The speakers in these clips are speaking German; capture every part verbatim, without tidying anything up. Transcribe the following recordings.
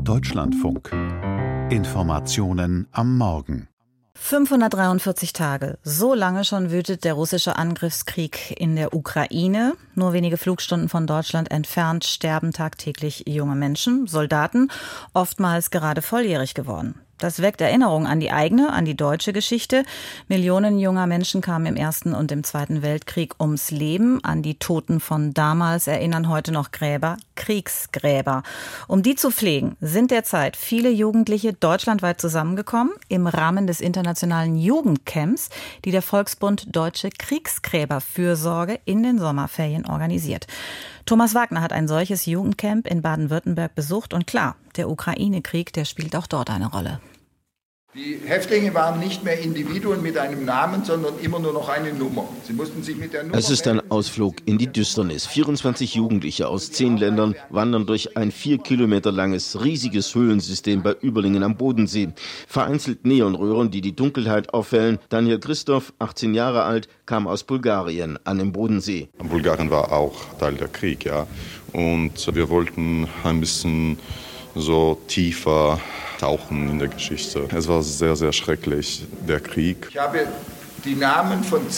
Deutschlandfunk. Informationen am Morgen. fünfhundertdreiundvierzig Tage. So lange schon wütet der russische Angriffskrieg in der Ukraine. Nur wenige Flugstunden von Deutschland entfernt sterben tagtäglich junge Menschen, Soldaten, oftmals gerade volljährig geworden. Das weckt Erinnerungen an die eigene, an die deutsche Geschichte. Millionen junger Menschen kamen im Ersten und im Zweiten Weltkrieg ums Leben. An die Toten von damals erinnern heute noch Gräber, Kriegsgräber. Um die zu pflegen, sind derzeit viele Jugendliche deutschlandweit zusammengekommen im Rahmen des internationalen Jugendcamps, die der Volksbund Deutsche Kriegsgräberfürsorge in den Sommerferien organisiert. Thomas Wagner hat ein solches Jugendcamp in Baden-Württemberg besucht und klar, der Ukraine-Krieg, der spielt auch dort eine Rolle. Die Häftlinge waren nicht mehr Individuen mit einem Namen, sondern immer nur noch eine Nummer. Sie mussten sich mit der Nummer Es ist ein Ausflug in die Düsternis. vierundzwanzig Jugendliche aus zehn Ländern wandern durch ein vier Kilometer langes, riesiges Höhlensystem bei Überlingen am Bodensee. Vereinzelt Neonröhren, die die Dunkelheit aufhellen. Daniel Christoph, achtzehn Jahre alt, kam aus Bulgarien an dem Bodensee. Bulgarien war auch Teil der Krieg, ja. Und wir wollten ein bisschen so tiefer tauchen in der Geschichte. Es war sehr, sehr schrecklich, der Krieg. Ich habe die Namen von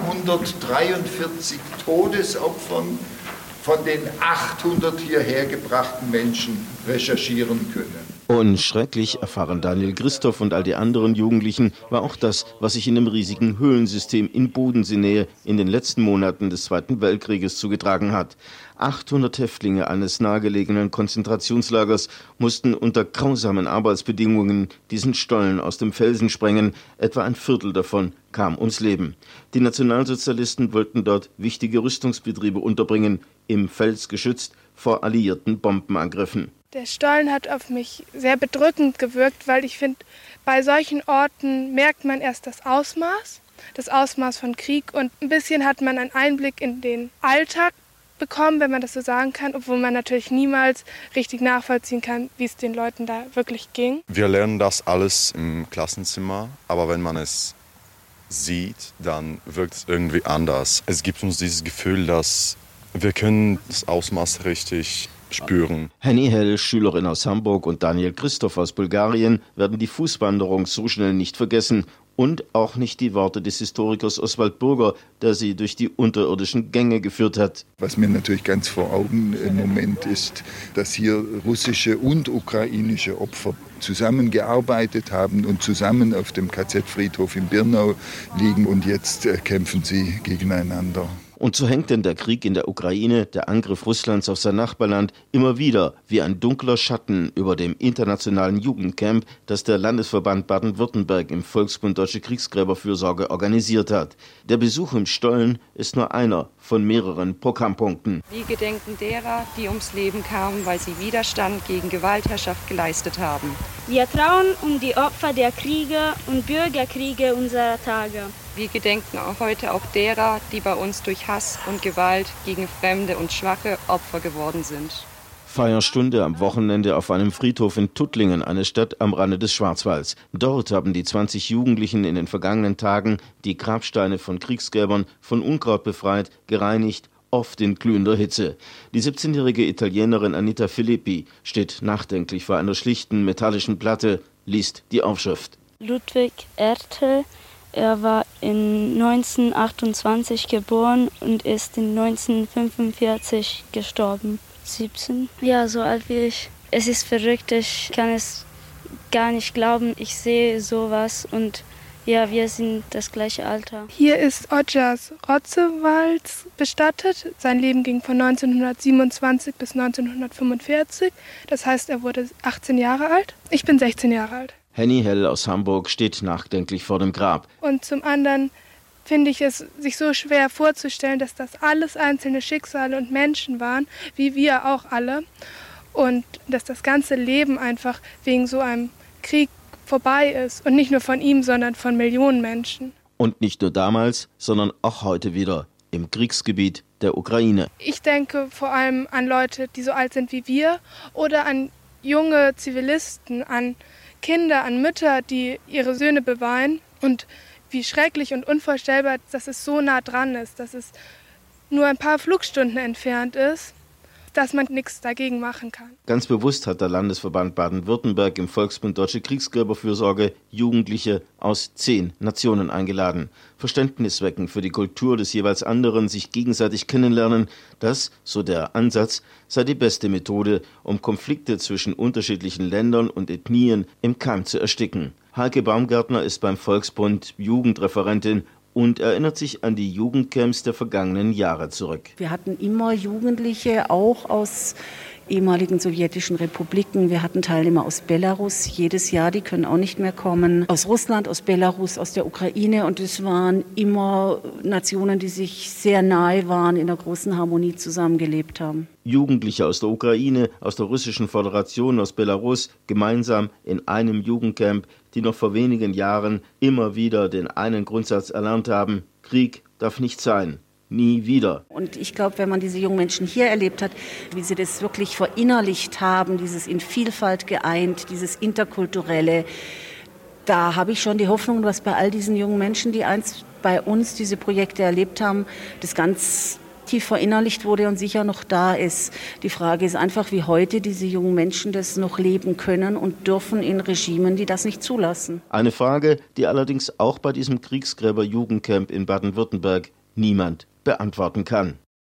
zweihundertdreiundvierzig Todesopfern von den achthundert hierher gebrachten Menschen recherchieren können. Und schrecklich, erfahren Daniel Christoph und all die anderen Jugendlichen, war auch das, was sich in dem riesigen Höhlensystem in Bodenseenähe in den letzten Monaten des Zweiten Weltkrieges zugetragen hat. achthundert Häftlinge eines nahegelegenen Konzentrationslagers mussten unter grausamen Arbeitsbedingungen diesen Stollen aus dem Felsen sprengen. Etwa ein Viertel davon kam ums Leben. Die Nationalsozialisten wollten dort wichtige Rüstungsbetriebe unterbringen, im Fels geschützt vor alliierten Bombenangriffen. Der Stollen hat auf mich sehr bedrückend gewirkt, weil ich finde, bei solchen Orten merkt man erst das Ausmaß, das Ausmaß von Krieg und ein bisschen hat man einen Einblick in den Alltag bekommen, wenn man das so sagen kann, obwohl man natürlich niemals richtig nachvollziehen kann, wie es den Leuten da wirklich ging. Wir lernen das alles im Klassenzimmer, aber wenn man es sieht, dann wirkt es irgendwie anders. Es gibt uns dieses Gefühl, dass wir können das Ausmaß richtig spüren. Henny Hell, Schülerin aus Hamburg, und Daniel Christoph aus Bulgarien werden die Fußwanderung so schnell nicht vergessen und auch nicht die Worte des Historikers Oswald Burger, der sie durch die unterirdischen Gänge geführt hat. Was mir natürlich ganz vor Augen im Moment ist, dass hier russische und ukrainische Opfer zusammengearbeitet haben und zusammen auf dem K Z-Friedhof in Birnau liegen und jetzt äh, kämpfen sie gegeneinander. Und so hängt denn der Krieg in der Ukraine, der Angriff Russlands auf sein Nachbarland, immer wieder wie ein dunkler Schatten über dem internationalen Jugendcamp, das der Landesverband Baden-Württemberg im Volksbund Deutsche Kriegsgräberfürsorge organisiert hat. Der Besuch im Stollen ist nur einer von mehreren Programmpunkten. Wir gedenken derer, die ums Leben kamen, weil sie Widerstand gegen Gewaltherrschaft geleistet haben. Wir trauern um die Opfer der Kriege und Bürgerkriege unserer Tage. Wir gedenken auch heute auch derer, die bei uns durch Hass und Gewalt gegen fremde und schwache Opfer geworden sind. Feierstunde am Wochenende auf einem Friedhof in Tuttlingen, eine Stadt am Rande des Schwarzwalds. Dort haben die zwanzig Jugendlichen in den vergangenen Tagen die Grabsteine von Kriegsgräbern von Unkraut befreit, gereinigt, oft in glühender Hitze. Die siebzehnjährige Italienerin Anita Filippi steht nachdenklich vor einer schlichten metallischen Platte, liest die Aufschrift. Ludwig Ertel. Er war in neunzehnhundertachtundzwanzig geboren und ist in neunzehnhundertfünfundvierzig gestorben. siebzehn? Ja, so alt wie ich. Es ist verrückt, ich kann es gar nicht glauben. Ich sehe sowas und ja, wir sind das gleiche Alter. Hier ist Odjas Rotzewalds bestattet. Sein Leben ging von neunzehnhundertsiebenundzwanzig bis neunzehnhundertfünfundvierzig. Das heißt, er wurde achtzehn Jahre alt. Ich bin sechzehn Jahre alt. Henny Hell aus Hamburg steht nachdenklich vor dem Grab. Und zum anderen finde ich es sich so schwer vorzustellen, dass das alles einzelne Schicksale und Menschen waren, wie wir auch alle. Und dass das ganze Leben einfach wegen so einem Krieg vorbei ist. Und nicht nur von ihm, sondern von Millionen Menschen. Und nicht nur damals, sondern auch heute wieder im Kriegsgebiet der Ukraine. Ich denke vor allem an Leute, die so alt sind wie wir oder an junge Zivilisten, an Kinder, an Mütter, die ihre Söhne beweinen und wie schrecklich und unvorstellbar, dass es so nah dran ist, dass es nur ein paar Flugstunden entfernt ist dass man nichts dagegen machen kann. Ganz bewusst hat der Landesverband Baden-Württemberg im Volksbund Deutsche Kriegsgräberfürsorge Jugendliche aus zehn Nationen eingeladen. Verständnis wecken für die Kultur des jeweils anderen, sich gegenseitig kennenlernen, das, so der Ansatz, sei die beste Methode, um Konflikte zwischen unterschiedlichen Ländern und Ethnien im Keim zu ersticken. Heike Baumgärtner ist beim Volksbund Jugendreferentin und erinnert sich an die Jugendcamps der vergangenen Jahre zurück. Wir hatten immer Jugendliche, auch aus ehemaligen sowjetischen Republiken. Wir hatten Teilnehmer aus Belarus jedes Jahr, die können auch nicht mehr kommen. Aus Russland, aus Belarus, aus der Ukraine. Und es waren immer Nationen, die sich sehr nahe waren, in einer großen Harmonie zusammengelebt haben. Jugendliche aus der Ukraine, aus der Russischen Föderation, aus Belarus, gemeinsam in einem Jugendcamp, die noch vor wenigen Jahren immer wieder den einen Grundsatz erlernt haben: Krieg darf nicht sein. Nie wieder. Und ich glaube, wenn man diese jungen Menschen hier erlebt hat, wie sie das wirklich verinnerlicht haben, dieses in Vielfalt geeint, dieses Interkulturelle, da habe ich schon die Hoffnung, dass bei all diesen jungen Menschen, die einst bei uns diese Projekte erlebt haben, das ganz tief verinnerlicht wurde und sicher noch da ist. Die Frage ist einfach, wie heute diese jungen Menschen das noch leben können und dürfen in Regimen, die das nicht zulassen. Eine Frage, die allerdings auch bei diesem Kriegsgräber-Jugendcamp in Baden-Württemberg niemand beantworten kann.